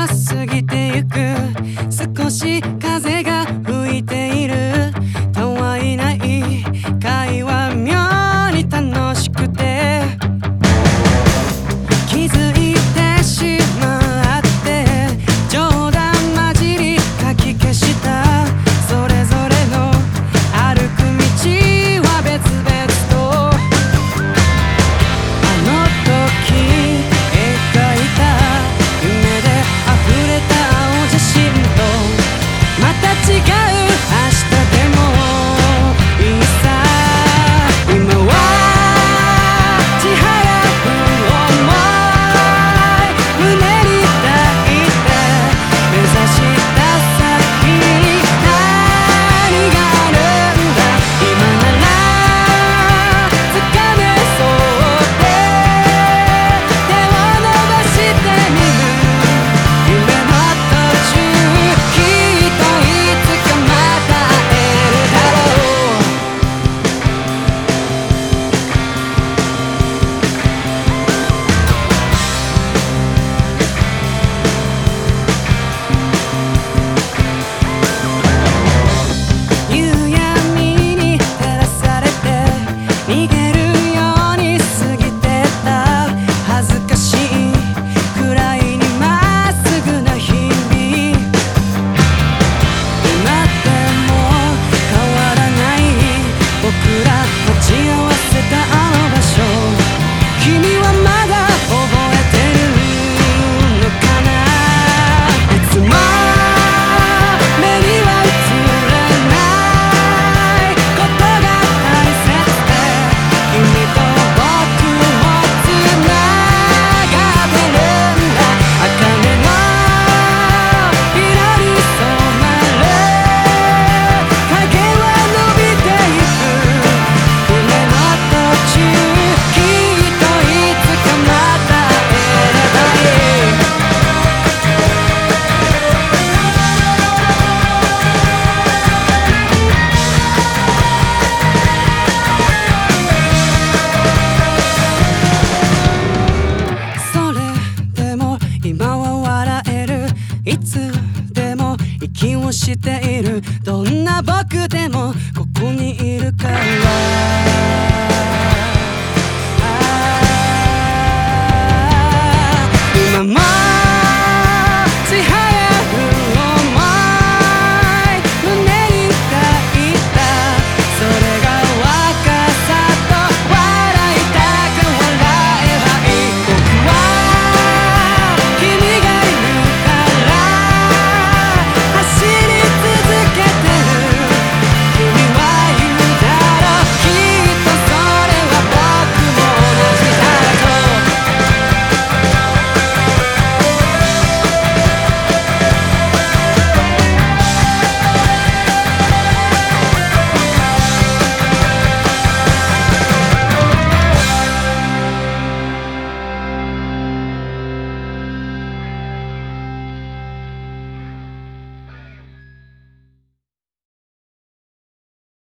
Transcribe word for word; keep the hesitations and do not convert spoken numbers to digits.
は過ぎてゆく。少し風が吹いている。たわいない会話妙に楽しくて、気づいてしまって冗談交じりかき消した。それぞれの歩く道は別々と、あの時描いた夢で溢れた青写真と、また違う明日でもいいさ。今はちはやふ思い胸に抱いて、目指した先に何があるんだ。今なら掴めそうで手を伸ばしてみる。夢の途中きっといつかまた会えるだろう。夕闇に照らされて逃げるように過ぎてった。恥ずかしいくらいにまっすぐな日々。今でも変わらない僕ら待ち合わせたあの場所。君はまだ覚えてるのかな。いつも目には映らないことが大切で、君と僕もつながってるんだ。茜の色に染まる影は伸びてゆく。夢の途中きっといつかまた会えればいい。それでも今は笑える。いつでも息をしている。どんな僕でもここにいるから。